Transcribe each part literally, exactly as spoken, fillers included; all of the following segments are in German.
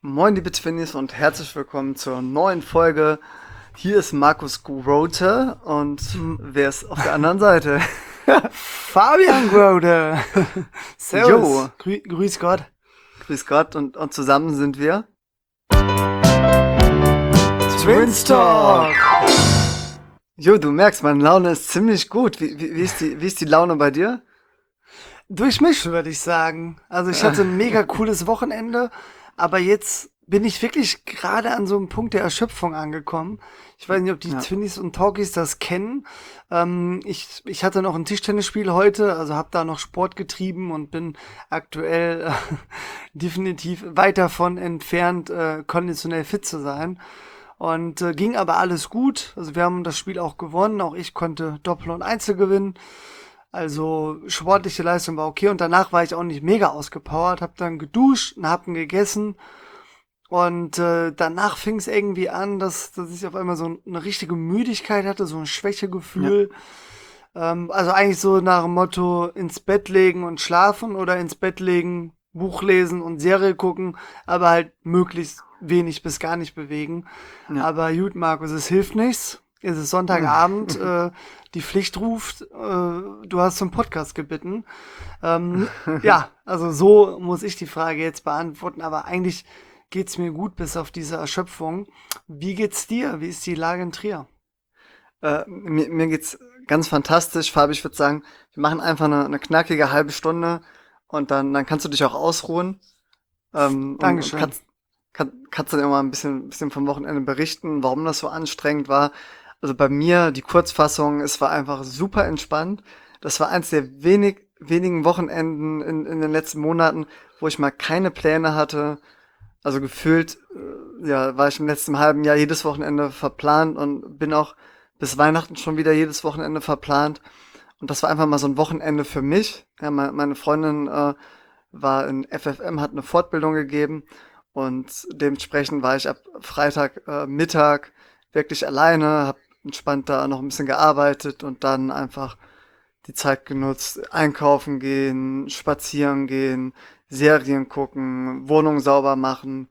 Moin liebe Twinnies und herzlich willkommen zur neuen Folge. Hier ist Markus Grote und wer ist auf der anderen Seite? Fabian Grote. Servus. Jo. Grü grüß Gott. Grüß Gott und, und zusammen sind wir Twinstock. Jo, du merkst, meine Laune ist ziemlich gut. Wie, wie, wie, ist die, wie ist die Laune bei dir? Durchmischt, würde ich sagen. Also ich hatte ein mega cooles Wochenende, aber jetzt bin ich wirklich gerade an so einem Punkt der Erschöpfung angekommen. Ich weiß nicht, ob die Ja. Twinnies und Talkies das kennen. Ähm, ich, ich hatte noch ein Tischtennisspiel heute, also habe da noch Sport getrieben und bin aktuell äh, definitiv weit davon entfernt, äh, konditionell fit zu sein. Und äh, ging aber alles gut. Also wir haben das Spiel auch gewonnen. Auch ich konnte Doppel und Einzel gewinnen. Also sportliche Leistung war okay. Und danach war ich auch nicht mega ausgepowert. Hab dann geduscht und hab gegessen. Und äh, danach fing es irgendwie an, dass, dass ich auf einmal so eine richtige Müdigkeit hatte, so ein Schwächegefühl. Ähm, also eigentlich so nach dem Motto ins Bett legen und schlafen oder ins Bett legen, Buch lesen und Serie gucken, aber halt möglichst wenig bis gar nicht bewegen. Ja. Aber gut, Markus, es hilft nichts. Es ist Sonntagabend, äh, die Pflicht ruft, äh, du hast zum Podcast gebeten. Ähm, ja, also so muss ich die Frage jetzt beantworten, aber eigentlich geht's mir gut bis auf diese Erschöpfung. Wie geht's dir? Wie ist die Lage in Trier? Äh, mir, mir geht's ganz fantastisch, Fabi. Ich würde sagen, wir machen einfach eine, eine knackige halbe Stunde und dann, dann kannst du dich auch ausruhen. Ähm, und, Dankeschön. Und kannst, kann, kannst dann immer ein bisschen, bisschen vom Wochenende berichten, warum das so anstrengend war. Also bei mir, die Kurzfassung, es war einfach super entspannt. Das war eins der wenig, wenigen Wochenenden in, in den letzten Monaten, wo ich mal keine Pläne hatte. Also gefühlt, äh, ja, war ich im letzten halben Jahr jedes Wochenende verplant und bin auch bis Weihnachten schon wieder jedes Wochenende verplant. Und das war einfach mal so ein Wochenende für mich. Ja, me- meine Freundin äh, war in F F M, hat eine Fortbildung gegeben und dementsprechend war ich ab Freitag äh, Mittag wirklich alleine, habe entspannt da noch ein bisschen gearbeitet und dann einfach die Zeit genutzt, einkaufen gehen, spazieren gehen, Serien gucken, Wohnung sauber machen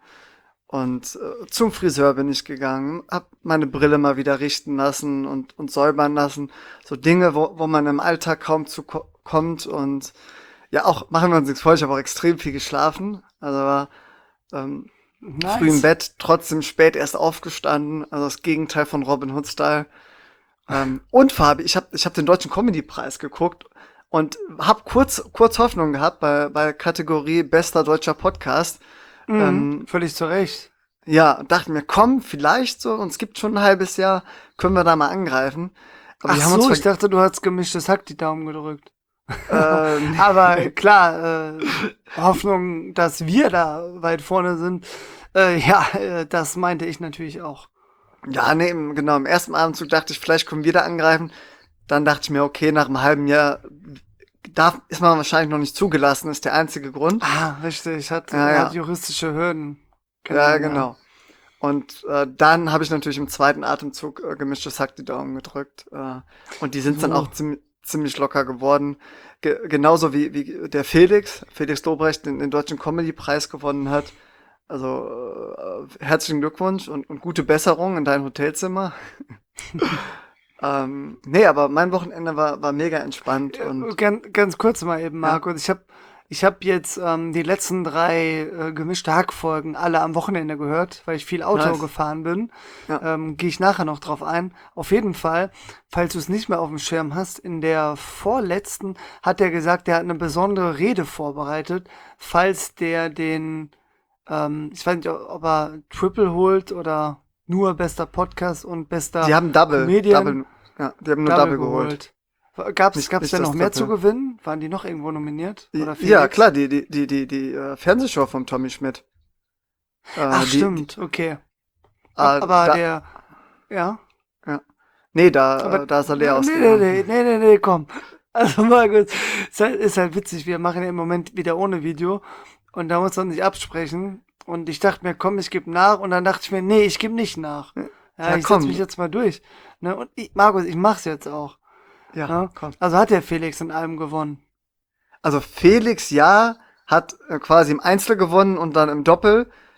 und äh, zum Friseur bin ich gegangen, hab meine Brille mal wieder richten lassen und, und säubern lassen. So Dinge, wo, wo man im Alltag kaum zu ko kommt und ja, auch, machen wir uns nichts vor, ich habe auch extrem viel geschlafen, also war ähm, früh im Nice. Bett, trotzdem spät erst aufgestanden, also das Gegenteil von Robin Hood-Style. Ähm, und Fabi, ich habe ich hab den Deutschen Comedy-Preis geguckt und habe kurz, kurz Hoffnung gehabt bei, bei Kategorie Bester deutscher Podcast. Mhm, Ähm, völlig zu Recht. ja, dachte mir, komm, vielleicht so, uns gibt schon ein halbes Jahr, können wir da mal angreifen. Aber Ach die haben uns so, ich ver- dachte, du hast gemischtes Hack die Daumen gedrückt. äh, Aber klar, äh, Hoffnung, dass wir da weit vorne sind. Äh, ja, äh, das meinte ich natürlich auch. ja, nee, im- genau, im ersten Abendzug dachte ich, vielleicht können wir da angreifen. Dann dachte ich mir, okay, nach einem halben Jahr darf, ist man wahrscheinlich noch nicht zugelassen, ist der einzige Grund. Ah, richtig, hat, Ja, ja. hat juristische Hürden. Kennt Ja, man genau. Und äh, dann habe ich natürlich im zweiten Atemzug äh, gemischtes Hack die Daumen gedrückt. Äh, und die sind dann So. auch ziem ziemlich locker geworden. Ge genauso wie, wie der Felix, Felix Lobrecht, den, den Deutschen Comedy-Preis gewonnen hat. Also äh, herzlichen Glückwunsch und, und gute Besserung in dein Hotelzimmer. ähm, nee, aber mein Wochenende war, war mega entspannt Äh, und Ganz, ganz kurz mal eben, ja, Marco. Ich habe ich hab jetzt ähm, die letzten drei äh, gemischte Hackfolgen alle am Wochenende gehört, weil ich viel Auto nice. gefahren bin. Ja. Ähm, Gehe ich nachher noch drauf ein. Auf jeden Fall, falls du es nicht mehr auf dem Schirm hast, in der vorletzten hat er gesagt, der hat eine besondere Rede vorbereitet, falls der den, ähm, ich weiß nicht, ob er Triple holt oder nur bester Podcast und bester Die haben Double, Comedian. Double, ja, die haben nur Double Double geholt. geholt. Gab's, Nicht, gab's nicht denn das noch mehr zu Triple. gewinnen? Waren die noch irgendwo nominiert? Oder Ja, Felix? klar, die, die, die, die, die äh, Fernsehshow vom Tommy Schmidt. Äh, Ach, die, die, stimmt, okay. äh, Aber da, der, ja. ja. Nee, da, Aber, äh, da ist er leer nee, nee, nee, ausgegangen. nee, nee, nee, komm. Also, Markus, ist halt, ist halt witzig. Wir machen ja im Moment wieder ohne Video. Und da muss man sich absprechen. Und ich dachte mir, komm, ich gebe nach. Und dann dachte ich mir, nee, ich gebe nicht nach. Ja, Ja, ich setz komm. mich jetzt mal durch. Ne? Und ich, Markus, ich mach's jetzt auch. Ja, Ne? komm. Also hat der Felix in allem gewonnen. Also Felix, ja, hat äh, quasi im Einzel gewonnen und dann im Doppel.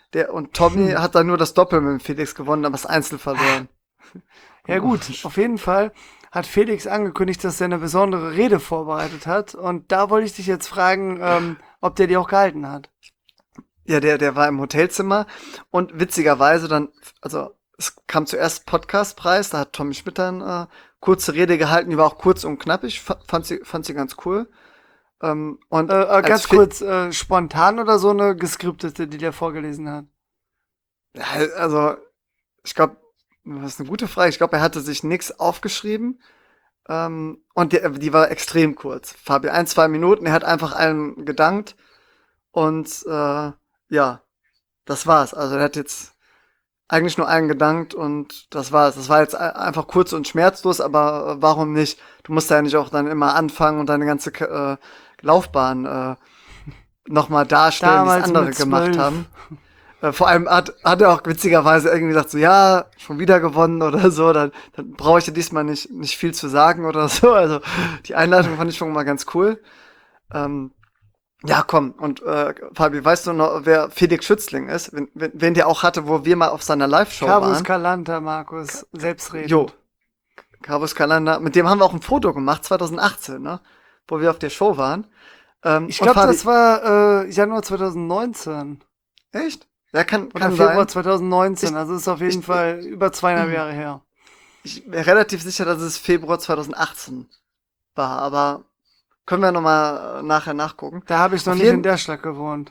Der, und Tommy Hm. hat dann nur das Doppel mit dem Felix gewonnen, aber das Einzel verloren. Ja gut, auf jeden Fall hat Felix angekündigt, dass er eine besondere Rede vorbereitet hat. Und da wollte ich dich jetzt fragen, ähm, ob der die auch gehalten hat. Ja, der, der war im Hotelzimmer und witzigerweise dann, also es kam zuerst Podcastpreis, da hat Tommy Schmidt dann äh, kurze Rede gehalten, die war auch kurz und knappig, fa- fand sie, fand sie ganz cool. Ähm, und Äh, äh, als ganz Fe- kurz, äh, spontan oder so eine geskriptete, die der vorgelesen hat? Ja, also ich glaube, das ist eine gute Frage. Ich glaube, er hatte sich nichts aufgeschrieben. Ähm, und die, die war extrem kurz. Fabi, ein, zwei Minuten, er hat einfach allen gedankt. Und äh, ja, das war's. Also er hat jetzt eigentlich nur allen gedankt und das war's. Das war jetzt a- einfach kurz und schmerzlos, aber äh, warum nicht? Du musst ja nicht auch dann immer anfangen und deine ganze K- äh, Laufbahn äh, nochmal darstellen, wie es Damals andere mit gemacht zwölf. haben. Äh, vor allem hat, hat er auch witzigerweise irgendwie gesagt, so, ja, schon wieder gewonnen oder so, dann, dann brauche ich ja diesmal nicht, nicht viel zu sagen oder so. Also die Einladung fand ich schon mal ganz cool. Ähm, ja, komm, und äh, Fabi, weißt du noch, wer Felix Schützling ist? Wen, wen, wen der auch hatte, wo wir mal auf seiner Live-Show Carvus waren? Calanta, Markus, selbstredend. Jo, Carvus Kalender, mit dem haben wir auch ein Foto gemacht, zwanzig achtzehn, ne? Wo wir auf der Show waren. Ähm, Ich und glaube, Fabi, das war äh, Januar zwanzig neunzehn echt? Ja, kann, oder kann Februar sein. zwanzig neunzehn. Ich, Also ist auf jeden ich, Fall über zweieinhalb Jahre her. ich bin relativ sicher, dass es Februar zwanzig achtzehn war, aber können wir nochmal nachher nachgucken. Da habe ich noch Auf nicht in jeden der Stadt gewohnt.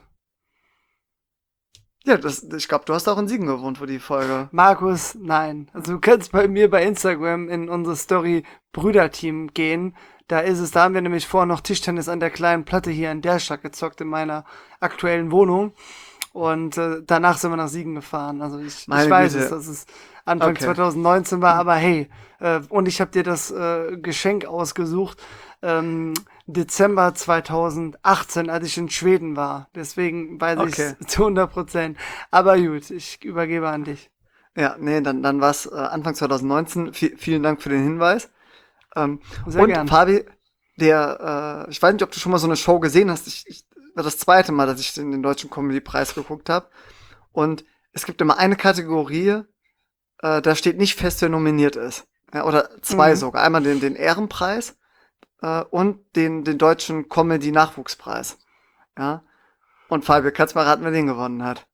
ja, das, ich glaube, du hast auch in Siegen gewohnt, wo die Folge. Markus, nein. Also du kannst bei mir bei Instagram in unsere Story Brüderteam gehen. Da ist es, da haben wir nämlich vorher noch Tischtennis an der kleinen Platte hier in der Stadt gezockt, in meiner aktuellen Wohnung. Und äh, danach sind wir nach Siegen gefahren. Also ich, ich Meine weiß Güte. es, dass es Anfang Okay. zwanzig neunzehn war, aber hey, äh, und ich habe dir das äh, Geschenk ausgesucht, ähm, Dezember zwanzig achtzehn, als ich in Schweden war. Deswegen weiß ich Okay. es zu hundert Prozent. Aber gut, ich übergebe an dich. Ja, nee, dann, dann war es äh, Anfang zwanzig neunzehn. V vielen Dank für den Hinweis. Ähm, Sehr und gern. Fabi, der, äh, ich weiß nicht, ob du schon mal so eine Show gesehen hast. Ich, ich war das zweite Mal, dass ich den, den Deutschen Comedy-Preis geguckt habe. Und es gibt immer eine Kategorie, äh, da steht nicht fest, wer nominiert ist. Ja, oder zwei Mhm. sogar. Einmal den, den Ehrenpreis äh, und den, den Deutschen Comedy-Nachwuchspreis. Ja. Und Fabi, kannst mal raten, wer den gewonnen hat?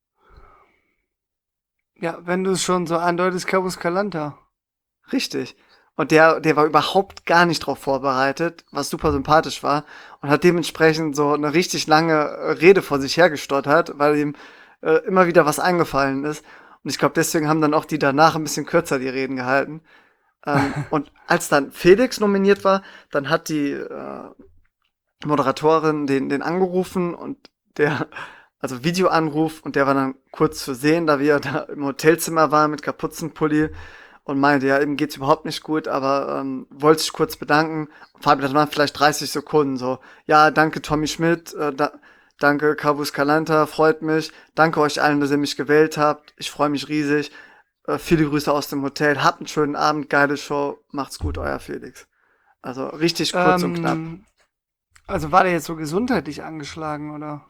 Ja, wenn du es schon so andeutest, Cabus Calanta. Richtig. Und der, der war überhaupt gar nicht drauf vorbereitet, was super sympathisch war und hat dementsprechend so eine richtig lange äh, Rede vor sich hergestottert, weil ihm äh, immer wieder was eingefallen ist. Und ich glaube, deswegen haben dann auch die danach ein bisschen kürzer die Reden gehalten. Ähm, und als dann Felix nominiert war, dann hat die äh, Moderatorin den, den angerufen und der, also Videoanruf, und der war dann kurz zu sehen, da wir da im Hotelzimmer waren mit Kapuzenpulli und meinte, ja, ihm geht's überhaupt nicht gut, aber ähm, wollte sich kurz bedanken. Und Fabi, das waren vielleicht dreißig Sekunden so. Ja, danke Tommy Schmidt, äh, da, danke Cabus Calanta, freut mich. Danke euch allen, dass ihr mich gewählt habt. Ich freue mich riesig. Äh, viele Grüße aus dem Hotel. Habt einen schönen Abend, geile Show. Macht's gut, euer Felix. Also richtig kurz und knapp. Ähm, also war der jetzt so gesundheitlich angeschlagen, oder?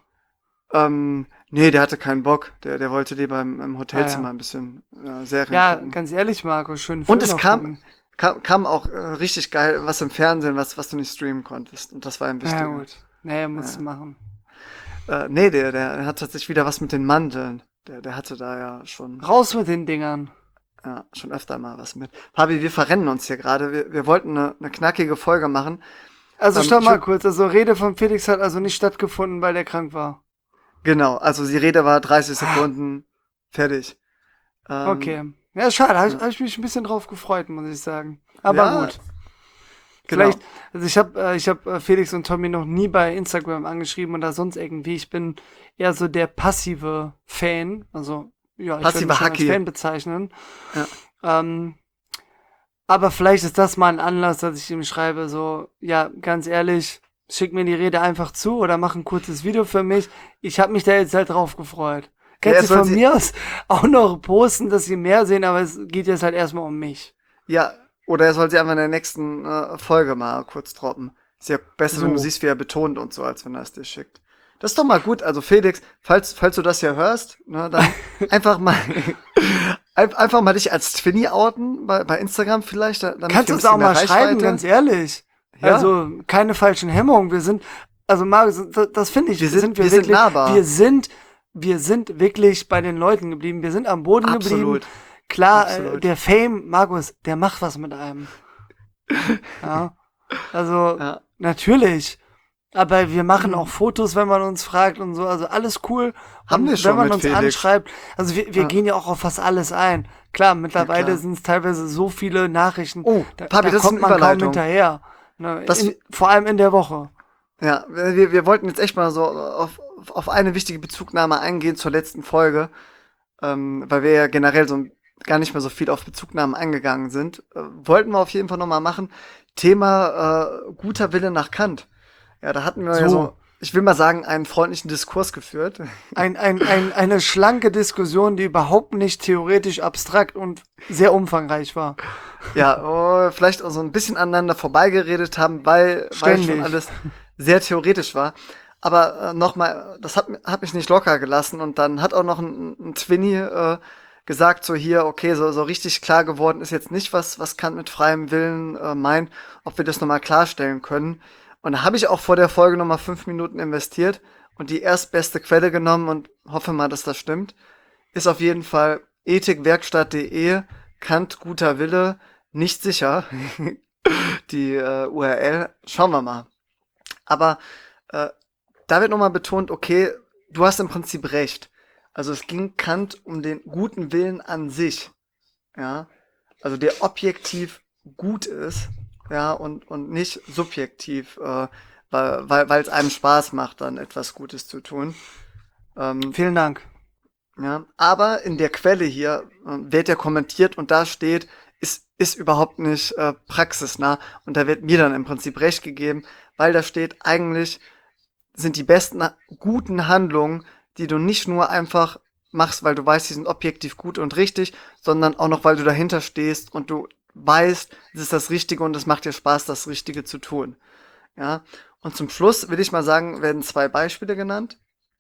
Ähm, nee, der hatte keinen Bock. Der, der wollte lieber im, im Ah Hotelzimmer ja. ein bisschen äh, Serien Ja, gucken. ganz ehrlich, Marco, schönen Und Film es noch kam, gucken. kam, kam auch äh, richtig geil was im Fernsehen, was, was du nicht streamen konntest. Und das war ein Ja, wichtiger. gut. Nee, musst du Ja. machen. Äh, nee, der, der hat tatsächlich wieder was mit den Mandeln. Der, der hatte da ja schon, Raus mit den Dingern. ja, schon öfter mal was mit. Fabi, wir verrennen uns hier gerade. Wir, wir wollten eine, eine knackige Folge machen. Also Ähm, stopp ich mal würd- kurz. Also Rede von Felix hat also nicht stattgefunden, weil der krank war. genau, also die Rede war dreißig Sekunden, fertig. Ähm, Okay. Ja, schade. Habe ich, ja. hab ich mich ein bisschen drauf gefreut, muss ich sagen. Aber Ja, gut. genau. Vielleicht, also ich habe äh, ich hab, äh, Felix und Tommy noch nie bei Instagram angeschrieben oder sonst irgendwie. Ich bin eher so der passive Fan. Also, ja, ich würde Passive mich schon als Hacki. Fan bezeichnen. Ja. Ähm, aber vielleicht ist das mal ein Anlass, dass ich ihm schreibe, so, ja, ganz ehrlich, schick mir die Rede einfach zu oder mach ein kurzes Video für mich. Ich habe mich da jetzt halt drauf gefreut. Ja, Kannst er du soll von sie, mir aus auch noch posten, dass sie mehr sehen, aber es geht jetzt halt erstmal um mich. ja, oder er soll sie einfach in der nächsten äh, Folge mal kurz droppen. Ist ja besser, wenn du So. siehst, wie er betont und so, als wenn er es dir schickt. Das ist doch mal gut. Also Felix, falls, falls du das hier hörst, ne, dann einfach mal, ein- einfach mal dich als Twinny outen bei, bei Instagram vielleicht. da- Damit Kannst wir du ein es auch bisschen mehr mal schreiben, Reichweite- ganz ehrlich. Ja. Also keine falschen Hemmungen. Wir sind, also Marius, das, das finde ich, Wir sind- wir sind nahbar. Wir sind, wir sind wirklich bei den Leuten geblieben. Wir sind am Boden geblieben. Absolut. Klar, äh, Absolut. der Fame, Markus, der macht was mit einem. Ja. Also, Ja. natürlich. Aber wir machen Mhm. auch Fotos, wenn man uns fragt und so. Also alles cool. Haben und wir schon wenn man mit uns Felix. anschreibt, also wir, wir Ja. gehen ja auch auf fast alles ein. Klar, mittlerweile klar. sind es teilweise so viele Nachrichten. Oh, da, Papi, da das ist kommt eine man kaum Überleitung. hinterher. Ne, Das- in, vor allem in der Woche. Ja, wir, wir wollten jetzt echt mal so auf, auf eine wichtige Bezugnahme eingehen zur letzten Folge, ähm, weil wir ja generell so gar nicht mehr so viel auf Bezugnahmen eingegangen sind. Äh, wollten wir auf jeden Fall nochmal machen. Thema äh, guter Wille nach Kant. Ja, da hatten wir ja So. so, ich will mal sagen, einen freundlichen Diskurs geführt. Ein, ein, ein, eine schlanke Diskussion, die überhaupt nicht theoretisch abstrakt und sehr umfangreich war. Ja, oh, vielleicht auch so ein bisschen aneinander vorbeigeredet haben, weil, weil schon Ständig. alles sehr theoretisch war. Aber äh, nochmal, das hat, mi- hat mich nicht locker gelassen und dann hat auch noch ein, ein Twinny äh, gesagt, so hier, okay, so, so richtig klar geworden ist jetzt nicht, was, was Kant mit freiem Willen äh, meint, ob wir das nochmal klarstellen können. Und da habe ich auch vor der Folge nochmal fünf Minuten investiert und die erstbeste Quelle genommen und hoffe mal, dass das stimmt. Ist auf jeden Fall ethikwerkstatt punkt de, Kant guter Wille, nicht sicher. Die äh, U R L, schauen wir mal. Aber äh, da wird nochmal betont, okay, du hast im Prinzip recht. Also es ging Kant um den guten Willen an sich. Ja, also der objektiv gut ist, ja, und, und nicht subjektiv, äh, weil weil weil es einem Spaß macht, dann etwas Gutes zu tun. Ähm, Vielen Dank. ja, aber in der Quelle hier äh, wird ja kommentiert und da steht, ist, ist überhaupt nicht äh, praxisnah. Und da wird mir dann im Prinzip recht gegeben, weil da steht, eigentlich sind die besten guten Handlungen, die du nicht nur einfach machst, weil du weißt, die sind objektiv gut und richtig, sondern auch noch, weil du dahinter stehst und du weißt, es ist das Richtige und es macht dir Spaß, das Richtige zu tun. Ja, und zum Schluss will ich mal sagen, werden zwei Beispiele genannt.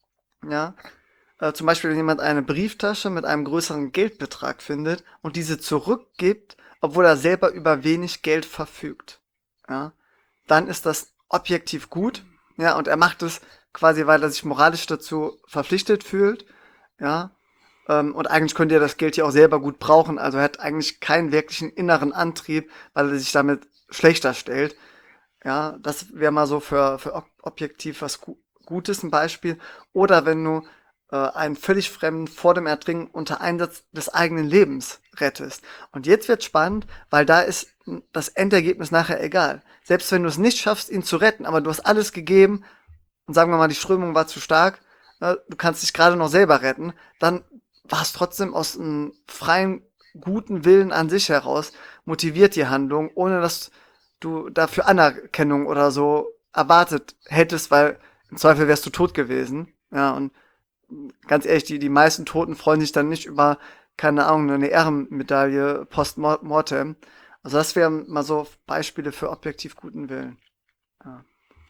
Ja, äh, zum Beispiel, wenn jemand eine Brieftasche mit einem größeren Geldbetrag findet und diese zurückgibt, obwohl er selber über wenig Geld verfügt. Ja, dann ist das objektiv gut. Ja, und er macht es quasi, weil er sich moralisch dazu verpflichtet fühlt. Ja, ähm, und eigentlich könnte er das Geld ja auch selber gut brauchen. Also er hat eigentlich keinen wirklichen inneren Antrieb, weil er sich damit schlechter stellt. Ja, das wäre mal so für, für ob- objektiv was Gu Gutes ein Beispiel. Oder wenn du äh, einen völlig Fremden vor dem Ertrinken unter Einsatz des eigenen Lebens rettest. Und jetzt wird spannend, weil da ist das Endergebnis nachher egal. Selbst wenn du es nicht schaffst, ihn zu retten, aber du hast alles gegeben und sagen wir mal, die Strömung war zu stark, äh, du kannst dich gerade noch selber retten, dann war es trotzdem aus einem freien, guten Willen an sich heraus motiviert die Handlung, ohne dass du dafür Anerkennung oder so erwartet hättest, weil im Zweifel wärst du tot gewesen. Ja, und ganz ehrlich, die, die meisten Toten freuen sich dann nicht über, keine Ahnung, eine Ehrenmedaille post mortem. Also das wären mal so Beispiele für objektiv guten Willen. Ja.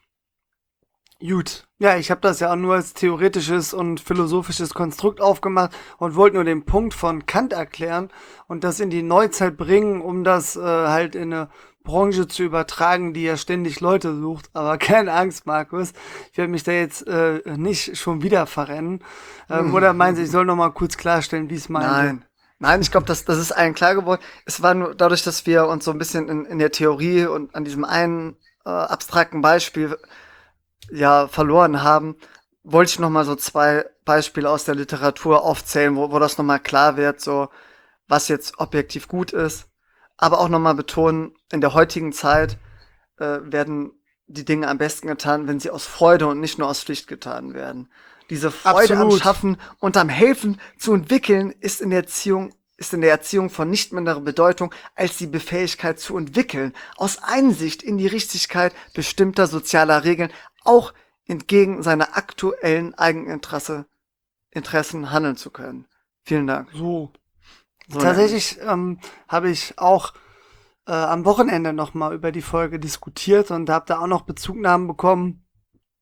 Gut. Ja, ich habe das ja auch nur als theoretisches und philosophisches Konstrukt aufgemacht und wollte nur den Punkt von Kant erklären und das in die Neuzeit bringen, um das äh, halt in eine Branche zu übertragen, die ja ständig Leute sucht. Aber keine Angst, Markus. Ich werde mich da jetzt äh, nicht schon wieder verrennen. Ähm, oder meinen Sie, ich soll noch mal kurz klarstellen, wie es meinte? Nein. Nein, ich glaube, das, das ist allen klar geworden. Es war nur dadurch, dass wir uns so ein bisschen in, in der Theorie und an diesem einen äh, abstrakten Beispiel ja verloren haben, wollte ich noch mal so zwei Beispiele aus der Literatur aufzählen, wo, wo das noch mal klar wird, so was jetzt objektiv gut ist. Aber auch noch mal betonen, in der heutigen Zeit äh, werden die Dinge am besten getan, wenn sie aus Freude und nicht nur aus Pflicht getan werden. Diese Freude am Absolut. Schaffen und am Helfen zu entwickeln ist in der Erziehung ist in der Erziehung von nicht minderer Bedeutung als die Befähigkeit zu entwickeln, aus Einsicht in die Richtigkeit bestimmter sozialer Regeln, auch entgegen seiner aktuellen Eigeninteresse Interessen handeln zu können. Vielen Dank. So. So Tatsächlich ähm, habe ich auch äh, am Wochenende nochmal über die Folge diskutiert und habe da auch noch Bezugnahmen bekommen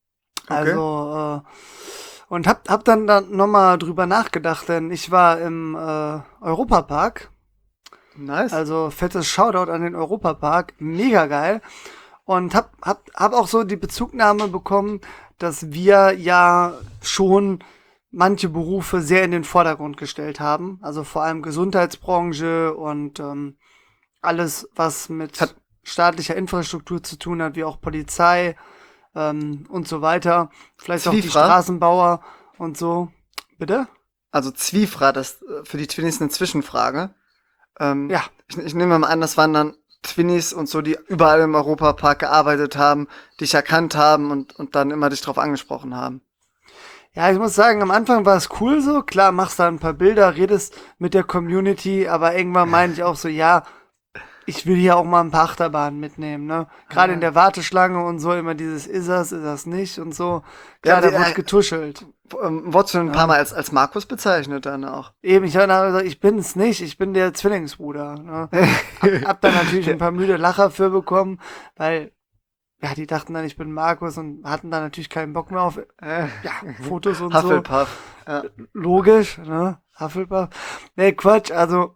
Okay. Also, äh, und hab, hab dann, dann nochmal drüber nachgedacht, denn ich war im äh, Europapark. Nice. Also fettes Shoutout an den Europapark, mega geil. Und hab, hab, hab auch so die Bezugnahme bekommen, dass wir ja schon manche Berufe sehr in den Vordergrund gestellt haben. Also vor allem Gesundheitsbranche und ähm, alles, was mit Hat, staatlicher Infrastruktur zu tun hat, wie auch Polizei ähm, und so weiter. Vielleicht auch die Zwiefra, Straßenbauer und so. Bitte? also Zwiefra, das äh, für die Twinnies eine Zwischenfrage. Ähm, Ja. ich, ich nehme mal an, das waren dann Twinnies und so, die überall im Europapark gearbeitet haben, dich erkannt haben und, und dann immer dich drauf angesprochen haben. Ja, ich muss sagen, am Anfang war es cool so. Klar, machst da ein paar Bilder, redest mit der Community, aber irgendwann meine ich auch so, ja, ich will hier auch mal ein paar Achterbahnen mitnehmen, ne? Gerade in Ah. der Warteschlange und so immer dieses, ist das, ist das nicht und so. Ja, Klar, die, da wird äh, getuschelt. ähm, wurdest du ein paar Ja. Mal als, als Markus bezeichnet dann auch. Eben, ich habe gesagt, ich bin es nicht, ich bin der Zwillingsbruder, ne? Hab, hab da natürlich ein paar müde Lacher für bekommen, weil, ja, die dachten dann, ich bin Markus und hatten da natürlich keinen Bock mehr auf, Äh, ja, Fotos und so. Hufflepuff. Ja. Logisch, ne? Hufflepuff. Nee, Quatsch, also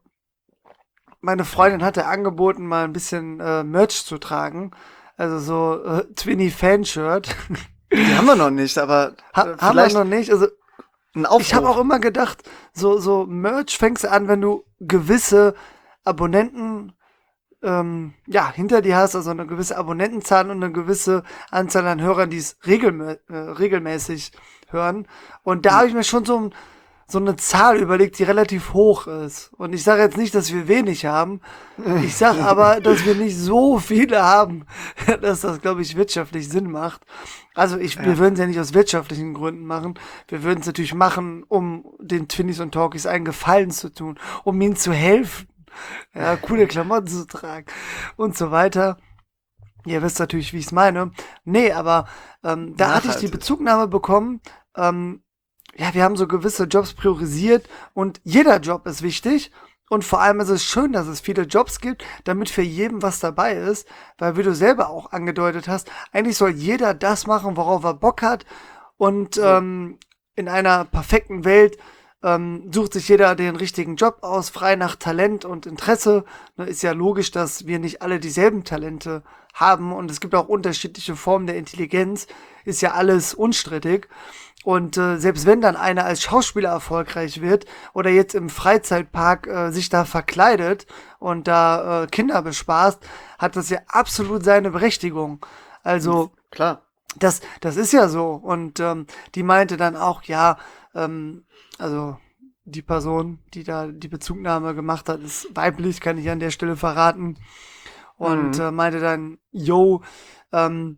meine Freundin hatte angeboten, mal ein bisschen äh, Merch zu tragen. Also so äh, Twinny-Fanshirt. Die haben wir noch nicht, aber ha äh, haben wir vielleicht noch nicht. Also ein Aufruf. ich habe auch immer gedacht, so, so Merch fängst du an, wenn du gewisse Abonnenten ähm, ja, hinter dir hast, also eine gewisse Abonnentenzahl und eine gewisse Anzahl an Hörern, die es regelmä äh, regelmäßig hören. Und da habe ich mir schon so, ein, so eine Zahl überlegt, die relativ hoch ist. Und ich sage jetzt nicht, dass wir wenig haben. Ich sage aber, dass wir nicht so viele haben, dass das, glaube ich, wirtschaftlich Sinn macht. Also ich, wir Ja. würden es ja nicht aus wirtschaftlichen Gründen machen. Wir würden es natürlich machen, um den Twinnies und Talkies einen Gefallen zu tun, um ihnen zu helfen. Ja, coole Klamotten zu tragen und so weiter. Ihr wisst natürlich, wie ich es meine. Nee, aber ähm, da hatte ich die Nachhaltig. Bezugnahme bekommen. Ähm, ja, wir haben so gewisse Jobs priorisiert und jeder Job ist wichtig. Und vor allem ist es schön, dass es viele Jobs gibt, damit für jeden was dabei ist. Weil, wie du selber auch angedeutet hast, eigentlich soll jeder das machen, worauf er Bock hat. Und So. ähm, in einer perfekten Welt ähm, sucht sich jeder den richtigen Job aus, frei nach Talent und Interesse. Ne, ist ja logisch, dass wir nicht alle dieselben Talente haben und es gibt auch unterschiedliche Formen der Intelligenz. Ist ja alles unstrittig. Und äh, selbst wenn dann einer als Schauspieler erfolgreich wird oder jetzt im Freizeitpark äh, sich da verkleidet und da äh, Kinder bespaßt, hat das ja absolut seine Berechtigung. Also Klar. das, das ist ja so. Und ähm, die meinte dann auch, ja, ähm, also die Person, die da die Bezugnahme gemacht hat, ist weiblich, kann ich an der Stelle verraten. Und Mhm. äh, meinte dann, yo, ähm,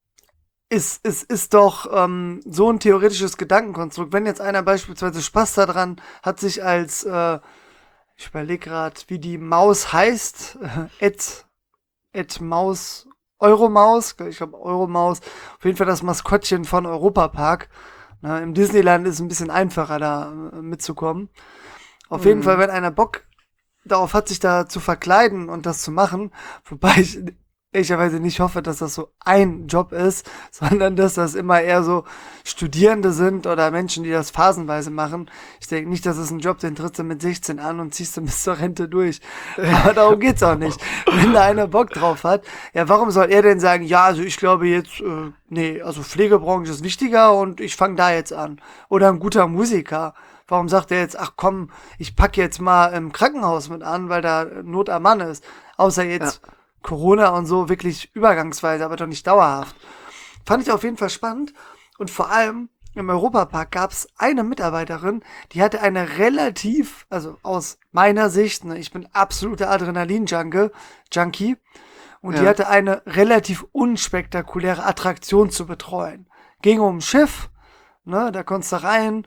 ist, ist, ist doch ähm, so ein theoretisches Gedankenkonstrukt. Wenn jetzt einer beispielsweise Spaß daran hat, sich als, äh, ich überlege gerade, wie die Maus heißt, äh, Ed, Ed Maus, Euromaus, ich glaube Euromaus, auf jeden Fall das Maskottchen von Europapark. Na, im Disneyland ist es ein bisschen einfacher, da äh, mitzukommen. Auf jeden Fall, Mhm. wenn einer Bock darauf hat, sich da zu verkleiden und das zu machen, wobei ich ehrlicherweise nicht hoffe, dass das so ein Job ist, sondern dass das immer eher so Studierende sind oder Menschen, die das phasenweise machen. Ich denke nicht, dass es ein Job, den trittst du mit sechzehn an und ziehst du bis zur Rente durch. Aber darum geht's auch nicht. Wenn da einer Bock drauf hat, ja, warum soll er denn sagen, ja, also ich glaube jetzt, äh, nee, also Pflegebranche ist wichtiger und ich fange da jetzt an. Oder ein guter Musiker. Warum sagt er jetzt, ach komm, ich pack jetzt mal im Krankenhaus mit an, weil da Not am Mann ist. Außer jetzt Ja. Corona und so wirklich übergangsweise, aber doch nicht dauerhaft. Fand ich auf jeden Fall spannend. Und vor allem im Europapark gab es eine Mitarbeiterin, die hatte eine relativ, also aus meiner Sicht, ne, ich bin absoluter Adrenalin-Junkie, Junkie, und die Ja. hatte eine relativ unspektakuläre Attraktion zu betreuen. Ging um ein Schiff, ne, da konntest du rein,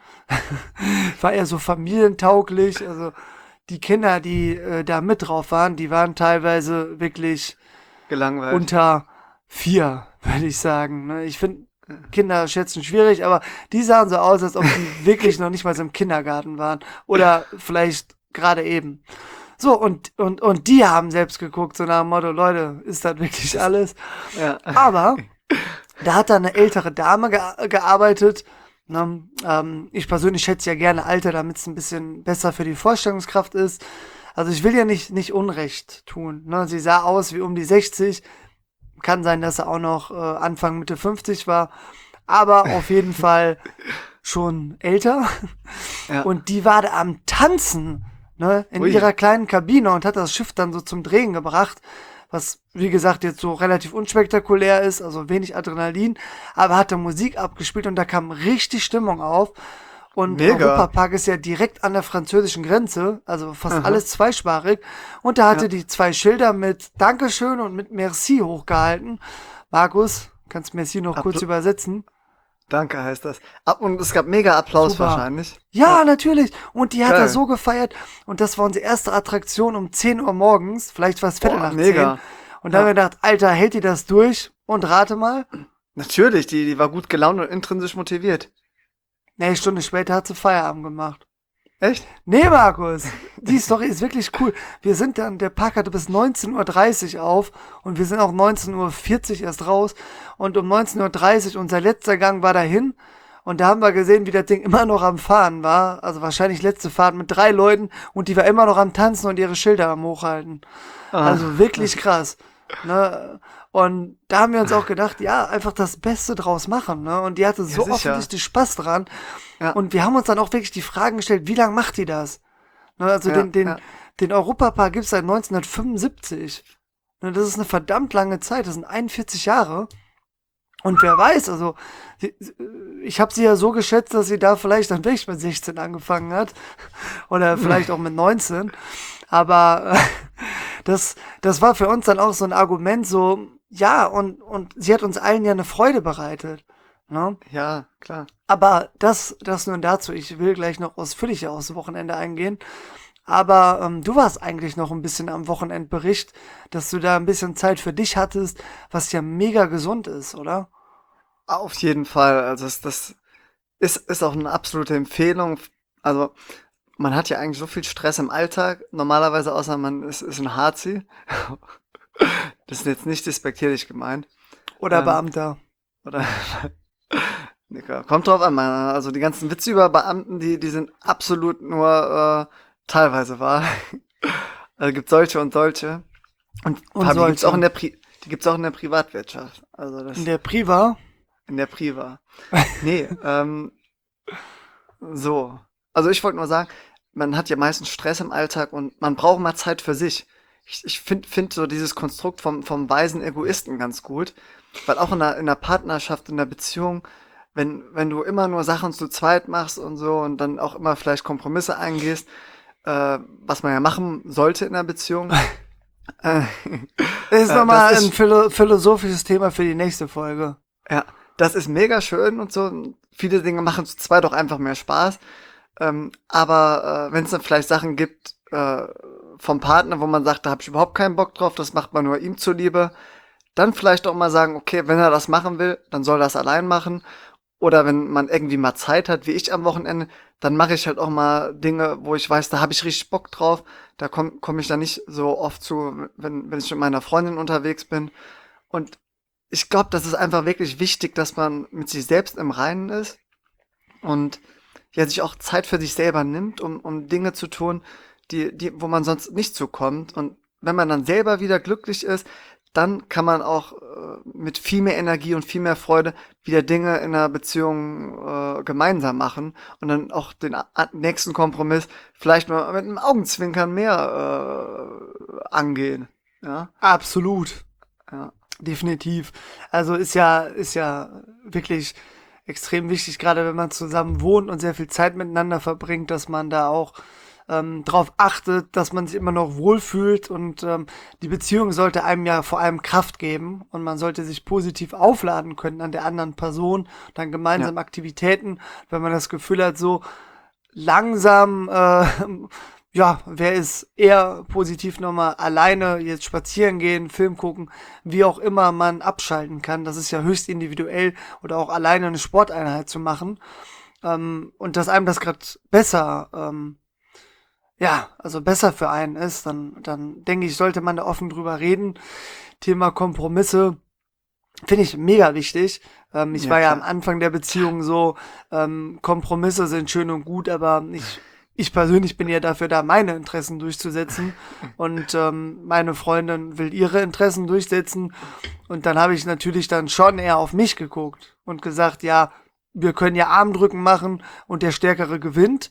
war eher so familientauglich, also die Kinder, die äh, da mit drauf waren, die waren teilweise wirklich Gelangweilt. unter vier, würde ich sagen. Ne? Ich finde, Kinder schätzen schwierig, aber die sahen so aus, als ob die wirklich noch nicht mal so im Kindergarten waren. Oder vielleicht gerade eben. So, und, und, und die haben selbst geguckt, so nach dem Motto, Leute, ist das wirklich alles? Ja. Aber Da hat da eine ältere Dame ge- gearbeitet. Ne? Ähm, ich persönlich schätze ja gerne Alter, damit es ein bisschen besser für die Vorstellungskraft ist. Also ich will ja nicht, nicht Unrecht tun. Ne? Sie sah aus wie um die sechzig. Kann sein, dass er auch noch äh, Anfang Mitte fünfzig war. Aber auf jeden Fall schon älter. Ja. Und die war da am Tanzen, ne, in Ui. ihrer kleinen Kabine und hat das Schiff dann so zum Drehen gebracht. Was, wie gesagt, jetzt so relativ unspektakulär ist, also wenig Adrenalin, aber hat da Musik abgespielt und da kam richtig Stimmung auf. Und Mega. Europapark ist ja direkt an der französischen Grenze, also fast Aha. alles zweisprachig. Und da hatte Ja. die zwei Schilder mit Dankeschön und mit Merci hochgehalten. Markus, kannst Merci noch kurz Appl- übersetzen? Danke heißt das. Ab und es gab mega Applaus Super. wahrscheinlich. Ja, natürlich. Und die hat Geil. er so gefeiert. Und das war unsere erste Attraktion um zehn Uhr morgens. Vielleicht war es Viertel Boah, nach mega. zehn. Und da haben Ja. wir gedacht, Alter, hält die das durch? Und rate mal. Natürlich, die, die war gut gelaunt und intrinsisch motiviert. Nee, eine Stunde später hat sie Feierabend gemacht. Echt? Nee, Markus. Die Story ist wirklich cool. Wir sind dann, der Park hatte bis neunzehn Uhr dreißig auf. Und wir sind auch neunzehn Uhr vierzig erst raus. Und um neunzehn Uhr dreißig, unser letzter Gang war dahin. Und da haben wir gesehen, wie das Ding immer noch am Fahren war. Also wahrscheinlich letzte Fahrt mit drei Leuten. Und die war immer noch am Tanzen und ihre Schilder am Hochhalten. Ah. Also wirklich krass. Ne? Und da haben wir uns auch gedacht, ja, einfach das Beste draus machen. Ne? Und die hatte so sicher. offensichtlich Spaß dran. Ja. Und wir haben uns dann auch wirklich die Fragen gestellt, wie lange macht die das? Ne? Also Ja, den, den, ja. den Europapark gibt es seit neunzehnhundertfünfundsiebzig. Ne? Das ist eine verdammt lange Zeit. Das sind einundvierzig Jahre. Und wer weiß, also sie- ich habe sie ja so geschätzt, dass sie da vielleicht dann wirklich mit sechzehn angefangen hat oder vielleicht auch mit neunzehn. Aber äh, das, das war für uns dann auch so ein Argument, so ja, und, und sie hat uns allen ja eine Freude bereitet. Ne? Ja, klar. Aber das, das nur dazu. Ich will gleich noch ausführlicher aufs Wochenende eingehen. Aber ähm, du warst eigentlich noch ein bisschen am Wochenendbericht, dass du da ein bisschen Zeit für dich hattest, was ja mega gesund ist, oder? Auf jeden Fall. Also das, das ist, ist auch eine absolute Empfehlung. Also man hat ja eigentlich so viel Stress im Alltag. Normalerweise, außer man ist, ist ein Harzi. Das ist jetzt nicht despektierlich gemeint. Oder Ähm, Beamter. Oder Nicker. Kommt drauf an, man. Also die ganzen Witze über Beamten, die, die sind absolut nur äh, teilweise wahr. Also gibt solche und solche. Und, Und Fabi, die gibt's solche. auch in der Pri die gibt's auch in der Privatwirtschaft. Also das In der Priva. in der Priva. Nee, ähm, so. Also ich wollte nur sagen, man hat ja meistens Stress im Alltag und man braucht mal Zeit für sich. Ich, ich finde find so dieses Konstrukt vom, vom weisen Egoisten ganz gut. Weil auch in der, in der Partnerschaft, in der Beziehung, wenn, wenn du immer nur Sachen zu zweit machst und so und dann auch immer vielleicht Kompromisse eingehst, äh, was man ja machen sollte in der Beziehung. äh, Das ist Äh, nochmal das ist- ein philo philosophisches Thema für die nächste Folge. Ja, das ist mega schön und so. Viele Dinge machen zu zweit doch einfach mehr Spaß. Ähm, aber äh, wenn es dann vielleicht Sachen gibt äh, vom Partner, wo man sagt, da habe ich überhaupt keinen Bock drauf, das macht man nur ihm zuliebe, dann vielleicht auch mal sagen, okay, wenn er das machen will, dann soll er das allein machen. Oder wenn man irgendwie mal Zeit hat, wie ich am Wochenende, dann mache ich halt auch mal Dinge, wo ich weiß, da habe ich richtig Bock drauf. Da komme komm ich dann nicht so oft zu, wenn, wenn ich mit meiner Freundin unterwegs bin. Und ich glaube, das ist einfach wirklich wichtig, dass man mit sich selbst im Reinen ist und ja, sich auch Zeit für sich selber nimmt, um, um Dinge zu tun, die, die, wo man sonst nicht zukommt. Und wenn man dann selber wieder glücklich ist, dann kann man auch äh, mit viel mehr Energie und viel mehr Freude wieder Dinge in einer Beziehung äh, gemeinsam machen und dann auch den a- nächsten Kompromiss vielleicht mal mit einem Augenzwinkern mehr äh, angehen. Ja, Absolut. ja. Definitiv. Also ist ja, ist ja wirklich extrem wichtig, gerade wenn man zusammen wohnt und sehr viel Zeit miteinander verbringt, dass man da auch ähm, darauf achtet, dass man sich immer noch wohlfühlt und ähm, die Beziehung sollte einem ja vor allem Kraft geben und man sollte sich positiv aufladen können an der anderen Person, dann gemeinsam Ja. Aktivitäten, wenn man das Gefühl hat, so langsam, äh, ja, wer ist eher positiv nochmal alleine jetzt spazieren gehen, Film gucken, wie auch immer man abschalten kann. Das ist ja höchst individuell oder auch alleine eine Sporteinheit zu machen. Ähm, und dass einem das gerade besser, ähm, ja, also besser für einen ist, dann, dann denke ich, sollte man da offen drüber reden. Thema Kompromisse. finde ich mega wichtig. Ähm, ich Ja, war ja am klar. Anfang der Beziehung so, ähm, Kompromisse sind schön und gut, aber ich, ich persönlich bin ja dafür da, meine Interessen durchzusetzen. Und ähm, meine Freundin will ihre Interessen durchsetzen. Und dann habe ich natürlich dann schon eher auf mich geguckt und gesagt, ja, wir können ja Armdrücken machen und der Stärkere gewinnt.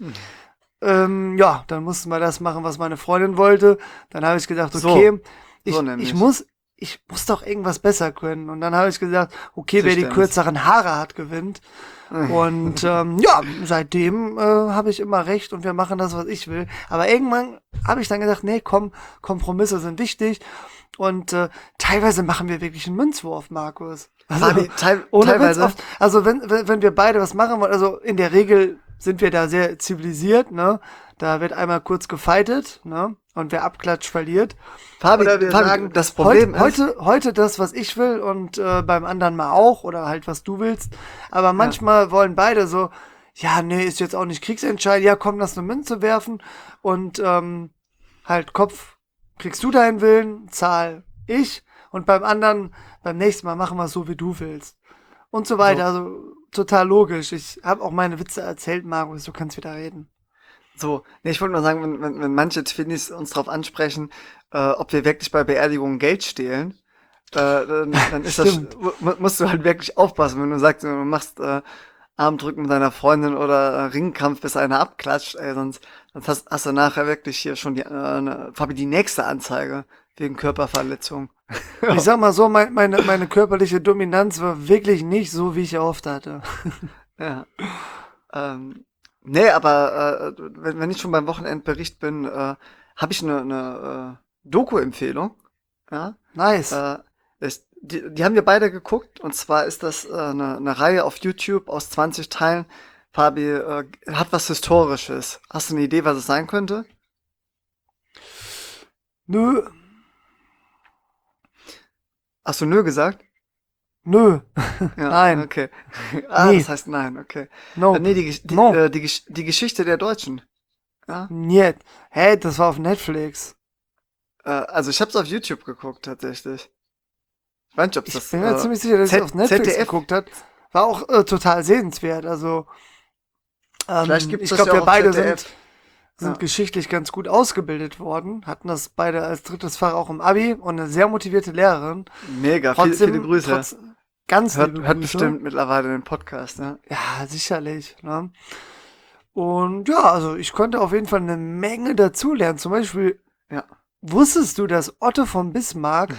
Ähm, ja, dann mussten wir das machen, was meine Freundin wollte. Dann habe ich gedacht, So, okay, so ich, ich nämlich. muss, ich muss doch irgendwas besser können. Und dann habe ich gesagt, okay, wer die Tischtennis. kürzeren Haare hat, gewinnt. Und ähm, ja, seitdem äh, habe ich immer recht und wir machen das, was ich will. Aber irgendwann habe ich dann gesagt, nee, komm, Kompromisse sind wichtig. Und äh, teilweise machen wir wirklich einen Münzwurf, Markus. Also Fabi, teil, ohne Witz, teilweise. oft, also wenn, wenn, wenn wir beide was machen wollen, also in der Regel sind wir da sehr zivilisiert, ne? Da wird einmal kurz gefightet, ne? Und wer abklatscht, verliert. Fabi, Oder wir Fabi, sagen, das heute, Problem ist, heute, heute das, was ich will und äh, beim anderen mal auch oder halt, was du willst. Aber ja, manchmal wollen beide so, ja, nee, ist jetzt auch nicht kriegsentscheidend, ja, komm, lass eine Münze werfen und ähm, halt Kopf, kriegst du deinen Willen, Zahl ich und beim anderen, beim nächsten Mal machen wir es so, wie du willst. Und so weiter, so, also total logisch. Ich habe auch meine Witze erzählt, Markus, du kannst wieder reden. so. Nee, ich wollte nur sagen, wenn, wenn, wenn manche Twinnies uns darauf ansprechen, äh, ob wir wirklich bei Beerdigungen Geld stehlen, äh, dann, dann ist das, Stimmt. mu musst du halt wirklich aufpassen, wenn du sagst, du machst äh, Armdrücken mit deiner Freundin oder äh, Ringkampf, bis einer abklatscht, ey, sonst, sonst hast, hast du nachher wirklich hier schon die, äh, ne, Fabi, die nächste Anzeige wegen Körperverletzung. Ich sag mal so, mein, meine, meine körperliche Dominanz war wirklich nicht so, wie ich erhofft hatte. Ja. Ähm, nee, aber äh, wenn, wenn ich schon beim Wochenendbericht bin, äh, habe ich eine, eine äh, Doku-Empfehlung. Ja. Nice. Äh, ist, die, die haben wir beide geguckt und zwar ist das äh, eine, eine Reihe auf YouTube aus zwanzig Teilen. Fabi, äh, hat was Historisches. Hast du eine Idee, was es sein könnte? Nö, Hast du nö gesagt? nö, Ja, nein, okay. Ah, das nee, heißt nein, okay. Äh, nope, nee, die, Gesch- die, no, äh, die, Gesch- die Geschichte der Deutschen. Ja. niet. Hey, das war auf Netflix. Äh, also ich habe es auf YouTube geguckt tatsächlich. Ich weiß nicht, ob es Ich das bin mir äh, ziemlich sicher, dass ich Z auf Netflix ZDF, geguckt hat. War auch äh, total sehenswert. Also, vielleicht ähm, gibt es ich das glaube, ja wir auch auf beide sind, Z D F. sind Ja, geschichtlich ganz gut ausgebildet worden, hatten das beide als drittes Fach auch im Abi und eine sehr motivierte Lehrerin. mega, viel, viele Trotzdem, Grüße. trotz, ganz Hört, liebe hört Grüße. bestimmt mittlerweile den Podcast, ja. Ja, sicherlich. Ne? Und ja, also ich konnte auf jeden Fall eine Menge dazulernen. Zum Beispiel, Ja. wusstest du, dass Otto von Bismarck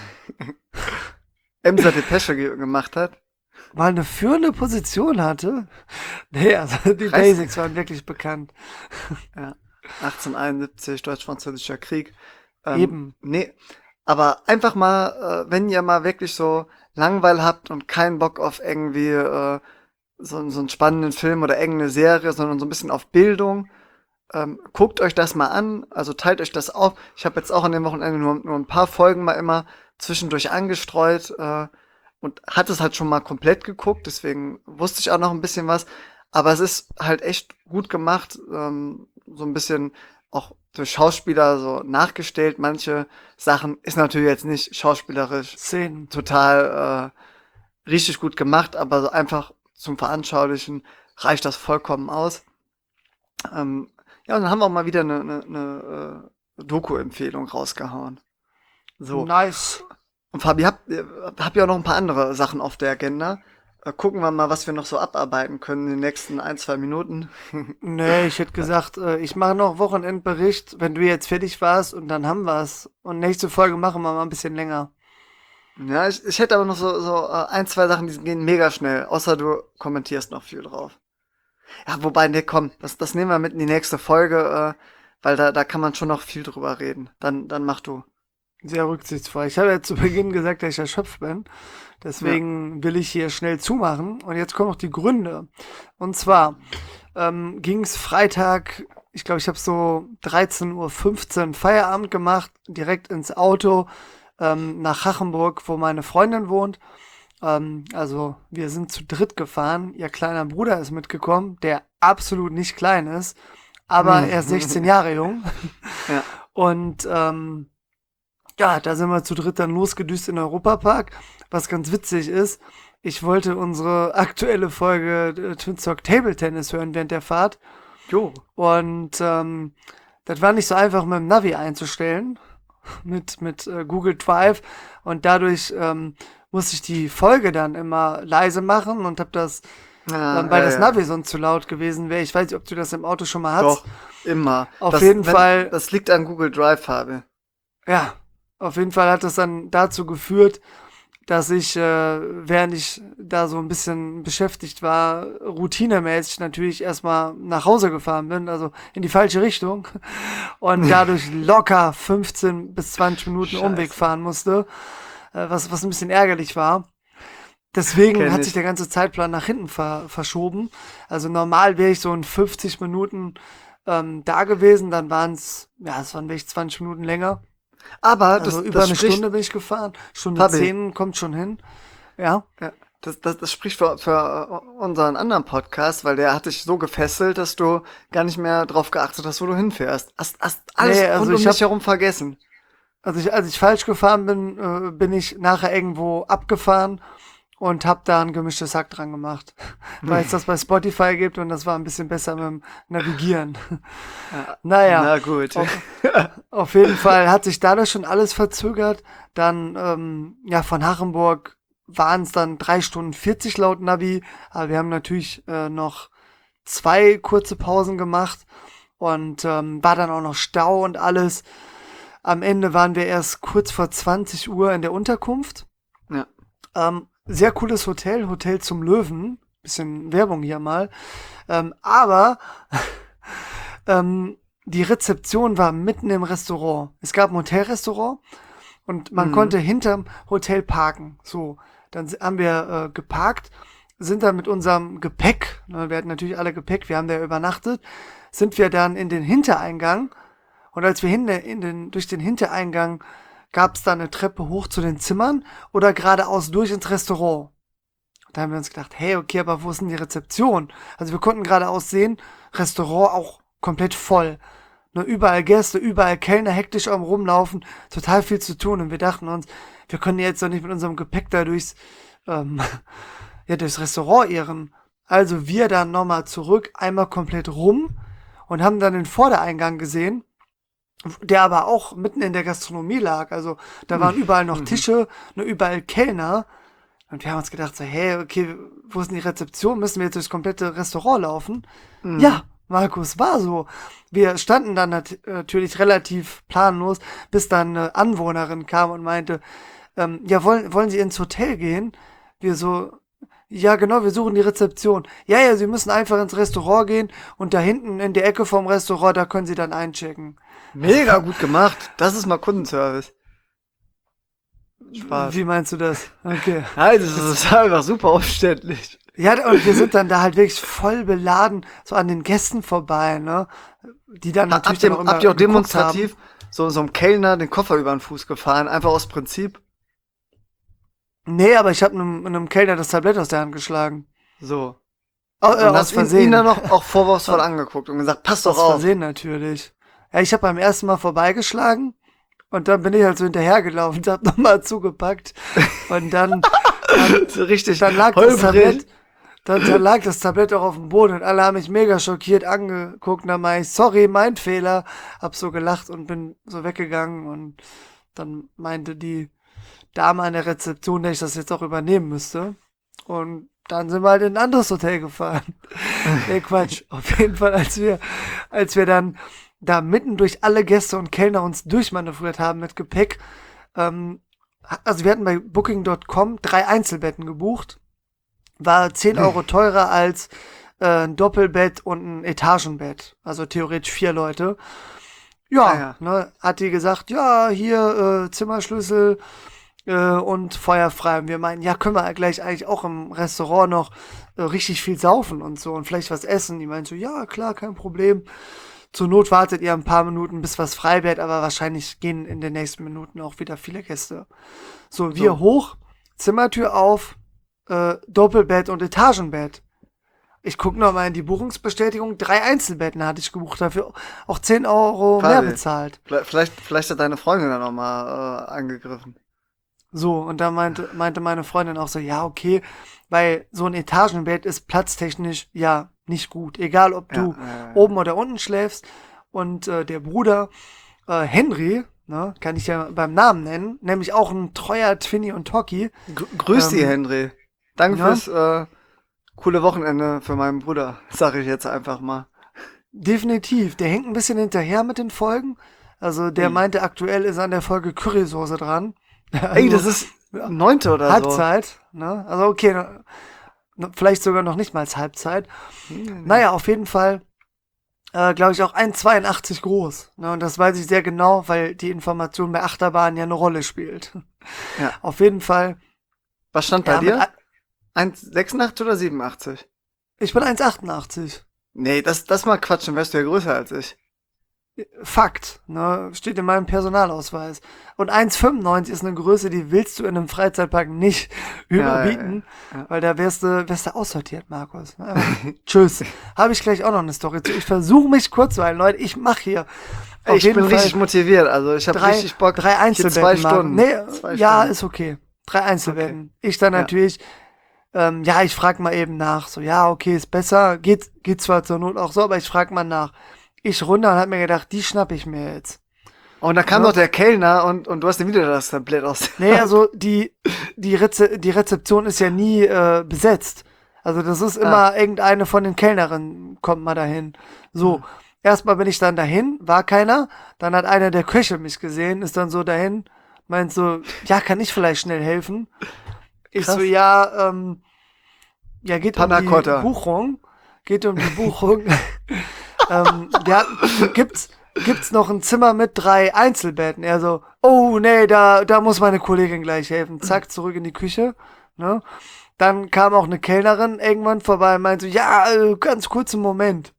Emser Depesche ge gemacht hat. mal eine führende Position hatte? Nee, also die Reiß, Basics waren wirklich bekannt. ja. achtzehnhunderteinundsiebzig, Deutsch-Französischer Krieg. Ähm, Eben. nee, aber einfach mal, äh, wenn ihr mal wirklich so Langweil habt und keinen Bock auf irgendwie äh, so, so einen spannenden Film oder irgendeine Serie, sondern so ein bisschen auf Bildung, ähm, guckt euch das mal an, also teilt euch das auf. Ich habe jetzt auch an dem Wochenende nur, nur ein paar Folgen mal immer zwischendurch angestreut äh, und hatte es halt schon mal komplett geguckt, deswegen wusste ich auch noch ein bisschen was. Aber es ist halt echt gut gemacht, ähm, so ein bisschen auch durch Schauspieler so nachgestellt. Manche Sachen ist natürlich jetzt nicht schauspielerisch Szenen. total äh, richtig gut gemacht, aber so einfach zum Veranschaulichen reicht das vollkommen aus. Ähm, ja, und dann haben wir auch mal wieder eine, eine, eine äh, Doku-Empfehlung rausgehauen. So. Nice. Und Fabi, habt, ihr- habt ihr auch noch ein paar andere Sachen auf der Agenda? Äh, gucken wir mal, was wir noch so abarbeiten können in den nächsten ein, zwei Minuten. Nee, ich hätte gesagt, äh, ich mache noch Wochenendbericht, wenn du jetzt fertig warst und dann haben wir's. Und nächste Folge machen wir mal ein bisschen länger. Ja, ich, ich hätte aber noch so, so äh, ein, zwei Sachen, die gehen mega schnell. Außer du kommentierst noch viel drauf. Ja, wobei, nee, komm, das, das nehmen wir mit in die nächste Folge, äh, weil da, da kann man schon noch viel drüber reden. Dann, dann mach du. Sehr rücksichtsvoll. Ich habe ja zu Beginn gesagt, dass ich erschöpft bin. Ja. Deswegen will ich hier schnell zumachen. Und jetzt kommen noch die Gründe. Und zwar ähm, ging es Freitag, ich glaube, ich habe so dreizehn Uhr fünfzehn Feierabend gemacht, direkt ins Auto ähm, nach Hachenburg, wo meine Freundin wohnt. Ähm, also wir sind zu dritt gefahren. Ihr kleiner Bruder ist mitgekommen, der absolut nicht klein ist, aber er ist sechzehn Jahre jung. Ja. Und ähm, Ja, da sind wir zu dritt dann losgedüst in den Europapark, was ganz witzig ist. Ich wollte unsere aktuelle Folge äh, Twin Talk Table Tennis hören während der Fahrt. Jo. Und ähm, das war nicht so einfach mit dem Navi einzustellen, mit, mit äh, Google Drive. Und dadurch ähm, musste ich die Folge dann immer leise machen und habe das, Ah, ähm, weil ja, das ja. Navi sonst zu laut gewesen wäre. Ich weiß nicht, ob du das im Auto schon mal hast. Doch, immer. Auf das, jeden wenn, Fall. Das liegt an Google Drive, Fabi. Ja, auf jeden Fall hat das dann dazu geführt, dass ich, äh, während ich da so ein bisschen beschäftigt war, routinemäßig natürlich erstmal nach Hause gefahren bin, also in die falsche Richtung und dadurch locker fünfzehn bis zwanzig Minuten Scheiße. Umweg fahren musste, äh, was, was ein bisschen ärgerlich war. Deswegen Kenn hat ich. sich der ganze Zeitplan nach hinten ver verschoben. Also normal wäre ich so in fünfzig Minuten ähm, da gewesen, dann waren es, ja, es waren wirklich zwanzig Minuten länger. Aber Also das, über das eine spricht, Stunde bin ich gefahren. Stunde Fabi. zehn kommt schon hin. Ja. Ja, das, das, das spricht für, für unseren anderen Podcast, weil der hat dich so gefesselt, dass du gar nicht mehr drauf geachtet hast, wo du hinfährst. Hast, hast alles Nee, also rund um ich dich hab- herum vergessen. Also ich, als ich falsch gefahren bin, äh, bin ich nachher irgendwo abgefahren und hab da ein gemischtes Hack dran gemacht. Weil es das bei Spotify gibt und das war ein bisschen besser mit dem Navigieren. Naja. Na gut. Auf, auf jeden Fall hat sich dadurch schon alles verzögert. Dann, ähm, ja, von Hachenburg waren es dann drei Stunden vierzig laut Navi. Aber wir haben natürlich äh, noch zwei kurze Pausen gemacht und ähm, war dann auch noch Stau und alles. Am Ende waren wir erst kurz vor zwanzig Uhr in der Unterkunft. Ja. Ähm, sehr cooles Hotel, Hotel zum Löwen. Bisschen Werbung hier mal. Ähm, aber ähm, die Rezeption war mitten im Restaurant. Es gab ein Hotelrestaurant und man Mhm. konnte hinterm Hotel parken. So, dann si- haben wir äh, geparkt, sind dann mit unserem Gepäck, ne, wir hatten natürlich alle Gepäck, wir haben da übernachtet, sind wir dann in den Hintereingang und als wir hin, in den, durch den Hintereingang gab es dann eine Treppe hoch zu den Zimmern oder geradeaus durch ins Restaurant. Da haben wir uns gedacht, hey, okay, aber wo ist denn die Rezeption? Also wir konnten geradeaus sehen, Restaurant auch komplett voll. Nur überall Gäste, überall Kellner hektisch am Rumlaufen, total viel zu tun. Und wir dachten uns, wir können jetzt doch nicht mit unserem Gepäck da durchs, ähm, ja, durchs Restaurant irren. Also wir dann nochmal zurück, einmal komplett rum und haben dann den Vordereingang gesehen, der aber auch mitten in der Gastronomie lag. Also da waren überall noch Tische, nur überall Kellner. Und wir haben uns gedacht, so, hey, okay, wo ist denn die Rezeption? Müssen wir jetzt durchs komplette Restaurant laufen? Mhm. Ja, Markus, war so. Wir standen dann nat natürlich relativ planlos, bis dann eine Anwohnerin kam und meinte, ähm, ja, wollen, wollen Sie ins Hotel gehen? Wir so, ja, genau, wir suchen die Rezeption. Ja, ja, Sie müssen einfach ins Restaurant gehen und da hinten in der Ecke vom Restaurant, da können Sie dann einchecken. Mega gut gemacht. Das ist mal Kundenservice. Spaß. Wie meinst du das? Okay. Nein, das ist einfach super umständlich. Ja, und wir sind dann da halt wirklich voll beladen, so an den Gästen vorbei, ne? Die dann Habt natürlich ihr, dann auch immer habt ihr auch geguckt demonstrativ so, so einem Kellner den Koffer über den Fuß gefahren? Einfach aus Prinzip? haben. Nee, aber ich habe einem, einem Kellner das Tablett aus der Hand geschlagen. So. Oh, Und äh, aus hast ihn, Versehen. ihn dann noch auch vorwurfsvoll angeguckt und gesagt, pass doch Aus auf. Versehen natürlich. Ja, ich habe beim ersten Mal vorbeigeschlagen und dann bin ich halt so hinterhergelaufen und hab nochmal zugepackt. Und dann, dann, So richtig dann lag das holprig. Tablett, dann, dann lag das Tablett auch auf dem Boden und alle haben mich mega schockiert angeguckt. Und dann meinte ich, sorry, mein Fehler. Hab so gelacht und bin so weggegangen und dann meinte die Dame an der Rezeption, dass ich das jetzt auch übernehmen müsste. Und dann sind wir halt in ein anderes Hotel gefahren. Nee, Quatsch. Auf jeden Fall, als wir, als wir dann da mitten durch alle Gäste und Kellner uns durchmanövriert haben mit Gepäck, ähm, also wir hatten bei Booking Punkt com drei Einzelbetten gebucht, war zehn Euro teurer als äh, ein Doppelbett und ein Etagenbett, also theoretisch vier Leute. Ja, Ah, ja. Ne, hat die gesagt, ja, hier äh, Zimmerschlüssel äh, und feuerfrei. Und wir meinen, ja, können wir gleich eigentlich auch im Restaurant noch äh, richtig viel saufen und so und vielleicht was essen. Die meint so, ja, klar, kein Problem. Zur Not wartet ihr ein paar Minuten, bis was frei wird, aber wahrscheinlich gehen in den nächsten Minuten auch wieder viele Gäste. So, wir So. hoch, Zimmertür auf, äh, Doppelbett und Etagenbett. Ich gucke noch mal in die Buchungsbestätigung. Drei Einzelbetten hatte ich gebucht, dafür auch zehn Euro mehr Fabi, bezahlt. vielleicht, vielleicht hat deine Freundin dann nochmal äh, angegriffen. So, und da meinte, meinte meine Freundin auch so, ja, okay, weil so ein Etagenbett ist platztechnisch ja nicht gut. Egal, ob Ja, du äh, oben oder unten schläfst. Und äh, der Bruder äh, Henry, ne, kann ich ja beim Namen nennen, nämlich auch ein treuer Twinny und Toki. gr grüß dich, Ähm, Henry. Danke ja, fürs äh, coole Wochenende für meinen Bruder, sage ich jetzt einfach mal. definitiv. Der hängt ein bisschen hinterher mit den Folgen. Also der Ui. meinte, aktuell ist an der Folge Currysoße dran. Ey, das Also ist ja, neunte oder so. Halbzeit, ne? Also okay, ne, ne, vielleicht sogar noch nicht mal als Halbzeit. Nee, nee, nee. Naja, auf jeden Fall, äh, glaube ich, auch eins Komma zweiundachtzig groß. Ne? Und das weiß ich sehr genau, weil die Information bei Achterbahn ja eine Rolle spielt. Ja. Auf jeden Fall, Was stand bei ja, mit, dir? a- eins Komma sechsundachtzig oder siebenundachtzig? ich bin eins Komma achtundachtzig. Nee, das, das mal Quatsch, dann wärst du ja größer als ich. Fakt, ne? Steht in meinem Personalausweis. Und eins Komma fünfundneunzig ist eine Größe, die willst du in einem Freizeitpark nicht Ja, ja, ja. überbieten, Ja. weil da wärst du, wärst du aussortiert, Markus. Einfach, tschüss. Habe ich gleich auch noch eine Story zu. Ich versuche mich kurz zu halten, Leute. Ich mache hier Ey, auf ich jeden bin Fall richtig motiviert, also ich habe drei, richtig Bock. drei Hier Einzelbetten zwei machen. Stunden. Nee, Zwei ja, Stunden. ist okay. Drei Einzelbetten. Ich dann Ja. natürlich, ähm, ja, ich frage mal eben nach. So, ja, okay, ist besser. Geht, geht zwar zur Not auch so, aber ich frage mal nach. Ich runter und hab mir gedacht, die schnapp ich mir jetzt. Und da kam Ja. noch der Kellner und, und du hast ihm wieder das Tablett aus. Nee, also die, die, Reze die Rezeption ist ja nie äh, besetzt. Also das ist immer irgendeine von den Kellnerinnen, kommt mal dahin. So, erstmal bin ich dann dahin, war keiner. Dann hat einer der Köche mich gesehen, ist dann so dahin, meint so, ja, kann ich vielleicht schnell helfen? Ich Krass. so, ja, ähm, ja, geht Panna um die Cotta. Buchung. Geht um die Buchung. ähm, wir hatten, gibt's, gibt's noch ein Zimmer mit drei Einzelbetten? Er so, oh nee, da, da muss meine Kollegin gleich helfen. Zack, zurück in die Küche. Ne? Dann kam auch eine Kellnerin irgendwann vorbei und meinte so, ja, äh, ganz kurzen Moment.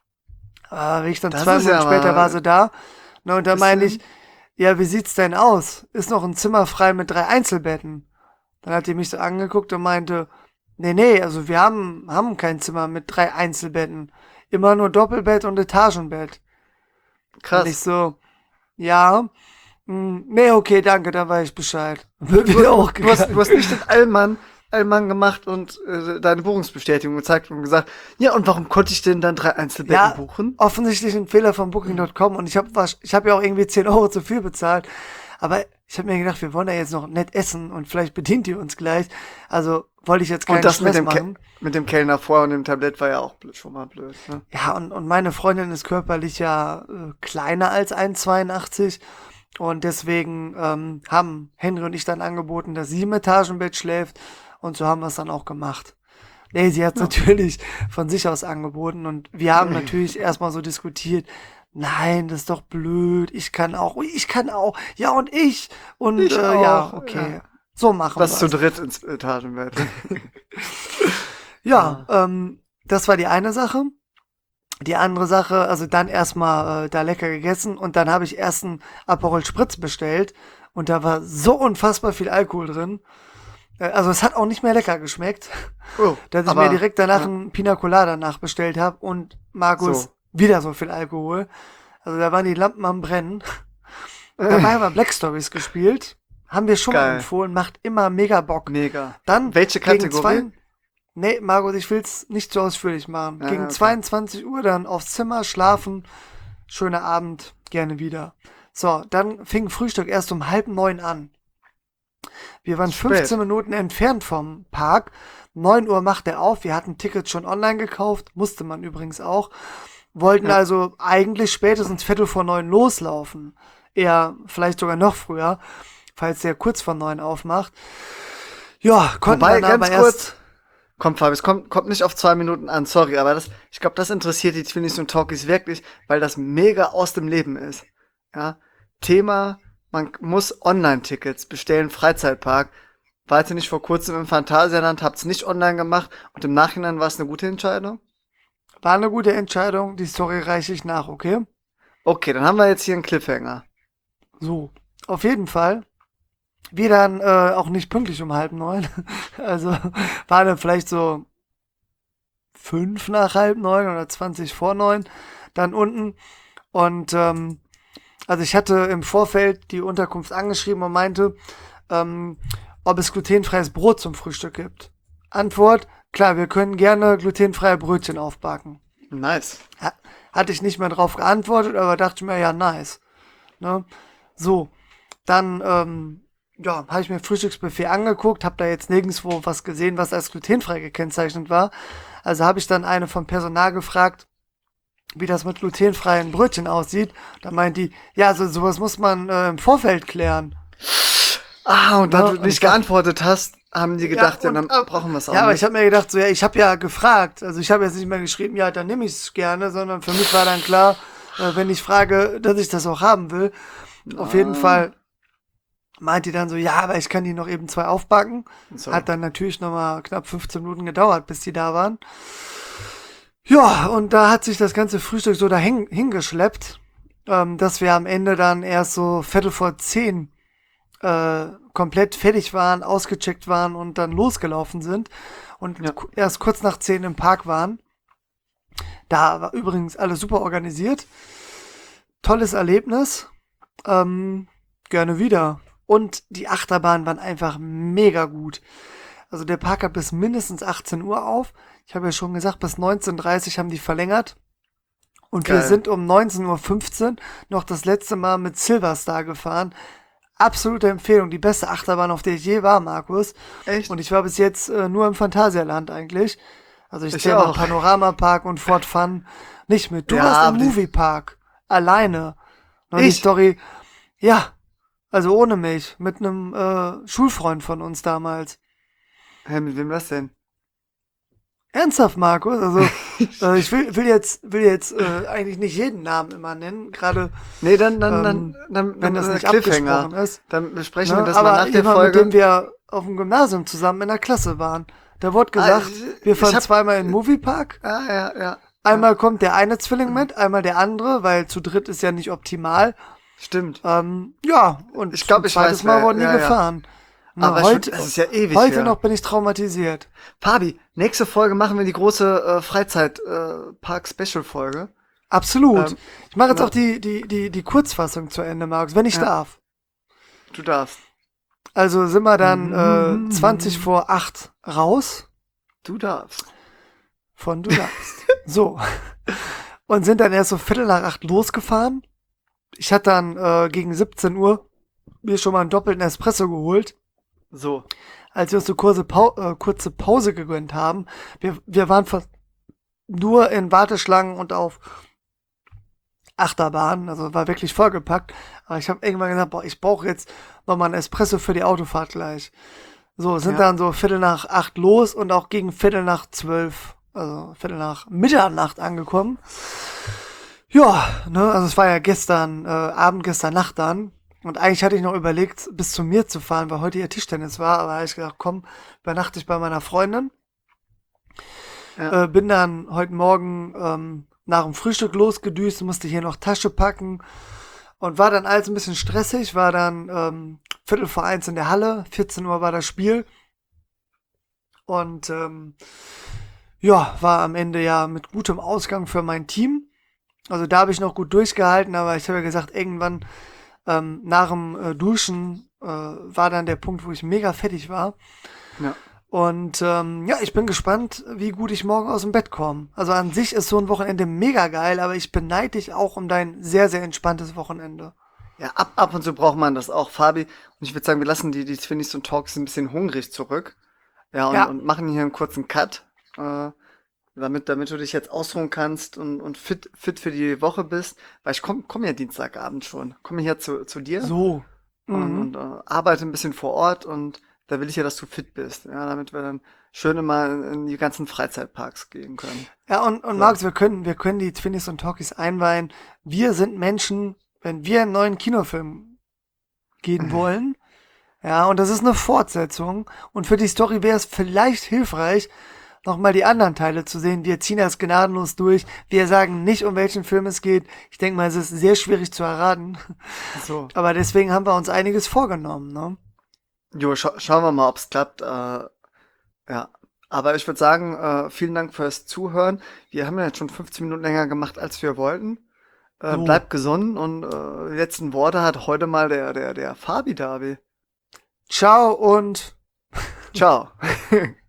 Ah, wie ich dann Das zwei ist Minuten ja später mal war sie da. Ne, und da bisschen- meine ich, ja, wie sieht's denn aus? Ist noch ein Zimmer frei mit drei Einzelbetten? Dann hat die mich so angeguckt und meinte, nee, nee, also wir haben, haben kein Zimmer mit drei Einzelbetten. Immer nur Doppelbett und Etagenbett. Und ich Krass. so, ja, mh, nee, okay, danke, da weiß ich Bescheid. Wird Du, wieder auch du, hast, du hast nicht den Allmann, Allmann gemacht und äh, deine Buchungsbestätigung gezeigt und gesagt, ja, und warum konnte ich denn dann drei Einzelbetten Ja, buchen? offensichtlich ein Fehler von Booking Punkt com und ich habe ich hab ja auch irgendwie zehn Euro zu viel bezahlt. Aber ich habe mir gedacht, wir wollen ja jetzt noch nett essen und vielleicht bedient ihr uns gleich. Also wollte ich jetzt keinen Und das mit Stress dem, Ke machen. mit dem Kellner vorher und dem Tablett war ja auch blöd, schon mal blöd. Ne? Ja, und, und meine Freundin ist körperlich ja äh, kleiner als eins Komma zweiundachtzig. Und deswegen ähm, haben Henry und ich dann angeboten, dass sie im Etagenbett schläft. Und so haben wir es dann auch gemacht. Nee, sie hat es natürlich von sich aus angeboten. Und wir haben natürlich erstmal so diskutiert. Nein, das ist doch blöd. Ich kann auch. Ui, ich kann auch. Ja, und ich. Und Ich äh, ja, auch, okay. ja. So machen Das wir zu dritt ins Etagenbett. Ja, ähm, das war die eine Sache. Die andere Sache, also dann erstmal äh, da lecker gegessen und dann habe ich erst einen Aperol Spritz bestellt und da war so unfassbar viel Alkohol drin. Äh, also es hat auch nicht mehr lecker geschmeckt, Oh, dass ich aber- mir direkt danach ja. einen Pina Colada nachbestellt habe und Markus So. wieder so viel Alkohol. Also da waren die Lampen am Brennen. Dabei haben wir Black Stories gespielt. Haben wir schon mal Geil. empfohlen, macht immer mega Bock. Mega. Dann Welche gegen Kategorie? zwei- Nee, Margot, ich will's nicht so ausführlich machen. Ah, Gegen okay. zweiundzwanzig Uhr dann aufs Zimmer, schlafen, schöner Abend, gerne wieder. So, dann fing Frühstück erst um halb neun an. Wir waren Spät. fünfzehn Minuten entfernt vom Park. neun Uhr macht er auf. Wir hatten Tickets schon online gekauft. Musste man übrigens auch. Wollten Ja. also eigentlich spätestens Viertel vor neun loslaufen. Eher vielleicht sogar noch früher, falls der kurz vor neun aufmacht. Ja, konnten Wobei, dann ganz aber kurz, erst... Kommt, Fabi, es kommt, kommt nicht auf zwei Minuten an, sorry, aber das, ich glaube, das interessiert die Twinnies und Talkies wirklich, weil das mega aus dem Leben ist. Ja. Thema, man muss Online-Tickets bestellen, Freizeitpark. Wart ihr nicht vor kurzem im Phantasialand, habt's nicht online gemacht und im Nachhinein war es eine gute Entscheidung? War eine gute Entscheidung. Die Story reiche ich nach, okay? Okay, dann haben wir jetzt hier einen Cliffhanger. So. Auf jeden Fall. Wir dann äh, auch nicht pünktlich um halb neun. Also war dann vielleicht so fünf nach halb neun oder zwanzig vor neun dann unten. Und ähm, also ich hatte im Vorfeld die Unterkunft angeschrieben und meinte, ähm, ob es glutenfreies Brot zum Frühstück gibt. Antwort, klar, wir können gerne glutenfreie Brötchen aufbacken. Nice. Ha- Hatte ich nicht mehr drauf geantwortet, aber dachte mir, ja, nice. Ne? So, dann ähm, ja, habe ich mir Frühstücksbuffet angeguckt, habe da jetzt nirgendwo was gesehen, was als glutenfrei gekennzeichnet war. Also habe ich dann eine vom Personal gefragt, wie das mit glutenfreien Brötchen aussieht. Da meint die, ja, so sowas muss man äh, im Vorfeld klären. Ah, und da Ja, du und nicht ich dachte- geantwortet hast, haben die gedacht, ja, und, dann äh, brauchen wir es auch Ja, aber nicht. ich habe mir gedacht, so, ja, ich habe ja gefragt. Also ich habe jetzt nicht mehr geschrieben, ja, dann nehme ich es gerne, sondern für mich war dann klar, äh, wenn ich frage, dass ich das auch haben will. Auf jeden Fall meint die dann so, ja, aber ich kann die noch eben zwei aufbacken. So. Hat dann natürlich nochmal knapp fünfzehn Minuten gedauert, bis die da waren. Ja, und da hat sich das ganze Frühstück so dahin hingeschleppt, ähm, dass wir am Ende dann erst so Viertel vor zehn äh, komplett fertig waren, ausgecheckt waren und dann losgelaufen sind und Ja. ku- erst kurz nach zehn im Park waren. Da war übrigens alles super organisiert. Tolles Erlebnis. Ähm, gerne wieder. Und die Achterbahnen waren einfach mega gut. Also der Park hat bis mindestens achtzehn Uhr auf. Ich habe ja schon gesagt, bis neunzehn Uhr dreißig haben die verlängert. Und wir Geil. sind um neunzehn Uhr fünfzehn noch das letzte Mal mit Silverstar gefahren. Absolute Empfehlung. Die beste Achterbahn, auf der ich je war, Markus. Echt? Und ich war bis jetzt äh, nur im Phantasialand eigentlich. Also ich, Ich zähle mal auch. Panoramapark und Fort Fun nicht mit. Du Ja, warst aber im die- Moviepark. Alleine. Und die Ich? Story, ja, also ohne mich. Mit einem äh, Schulfreund von uns damals. Hä, mit wem das denn? Ernsthaft, Markus? Also äh, ich will, will jetzt, will jetzt äh, eigentlich nicht jeden Namen immer nennen. Gerade Nee, dann, dann, Ähm, dann, dann, wenn dann das äh, nicht Cliffhanger. abgesprochen ist. Dann besprechen Ne? wir das Aber mal nach der jemand, Folge. mit dem wir auf dem Gymnasium zusammen in der Klasse waren. Da wurde Ah, gesagt, ich- wir ich fahren hab- zweimal in den Moviepark. Ah, ja, ja. Einmal kommt der eine Zwilling mit, einmal der andere, weil zu dritt ist ja nicht optimal. Stimmt. Ähm, ja, und Ich glaub, ein ich zweites weiß, Mal wer- wurden die ja, ja. gefahren. Na, Aber schon- heute, das ist ja ewig heute her. noch bin ich traumatisiert. Fabi, nächste Folge machen wir die große äh, Freizeit-Park-Special-Folge. Absolut. Ähm, ich mache jetzt na- auch die, die, die, die Kurzfassung zu Ende, Markus, wenn ich Ja. darf. Du darfst. Also sind wir dann Mhm. äh, zwanzig vor acht raus. Du darfst. Von du darfst. So. Und sind dann erst so Viertel nach acht losgefahren. Ich hatte dann äh, gegen siebzehn Uhr mir schon mal einen doppelten Espresso geholt, So. als wir uns so kurze, Pau äh, kurze Pause gegönnt haben. Wir, wir waren fast nur in Warteschlangen und auf Achterbahnen, also war wirklich vollgepackt. Aber ich habe irgendwann gesagt, boah, ich brauche jetzt noch mal einen Espresso für die Autofahrt gleich. So, sind Ja. dann so Viertel nach acht los und auch gegen Viertel nach zwölf, also Viertel nach Mitternacht angekommen. Ja, ne, also es war ja gestern äh, Abend, gestern Nacht dann. Und eigentlich hatte ich noch überlegt, bis zu mir zu fahren, weil heute ja Tischtennis war. Aber habe ich gedacht, komm, übernachte ich bei meiner Freundin. Ja. Äh, bin dann heute Morgen ähm, nach dem Frühstück losgedüst, musste hier noch Tasche packen. Und war dann alles ein bisschen stressig, war dann ähm, Viertel vor eins in der Halle, vierzehn Uhr war das Spiel. Und ähm, ja, war am Ende ja mit gutem Ausgang für mein Team. Also da habe ich noch gut durchgehalten, aber ich habe ja gesagt, irgendwann ähm, nach dem äh, Duschen äh, war dann der Punkt, wo ich mega fertig war. Ja. Und ähm, ja, ich bin gespannt, wie gut ich morgen aus dem Bett komme. Also an sich ist so ein Wochenende mega geil, aber ich beneide dich auch um dein sehr, sehr entspanntes Wochenende. Ja, ab, ab und zu braucht man das auch, Fabi. Und ich würde sagen, wir lassen die, die Twinnies und Talks ein bisschen hungrig zurück. Ja, und, Ja. und machen hier einen kurzen Cut. Äh, damit, damit du dich jetzt ausruhen kannst und, und fit, fit für die Woche bist. Weil ich komme komm ja Dienstagabend schon. Komme hier zu, zu dir So. und, Mhm. und äh, arbeite ein bisschen vor Ort und da will ich ja, dass du fit bist. Ja, damit wir dann schön immer in, in die ganzen Freizeitparks gehen können. Ja, und, und So. Markus, wir können, wir können die Twinnies und Talkies einweihen. Wir sind Menschen, wenn wir einen neuen Kinofilm gehen wollen, ja, und das ist eine Fortsetzung, und für die Story wäre es vielleicht hilfreich, nochmal die anderen Teile zu sehen. Wir ziehen das gnadenlos durch. Wir sagen nicht, um welchen Film es geht. Ich denke mal, es ist sehr schwierig zu erraten. So. Aber deswegen haben wir uns einiges vorgenommen, ne? Jo, scha schauen wir mal, ob's klappt. Äh, ja. Aber ich würde sagen, äh, vielen Dank fürs Zuhören. Wir haben ja jetzt schon fünfzehn Minuten länger gemacht, als wir wollten. Äh, So, bleibt gesund und äh, die letzten Worte hat heute mal der, der, der Fabi Davi. ciao und Ciao.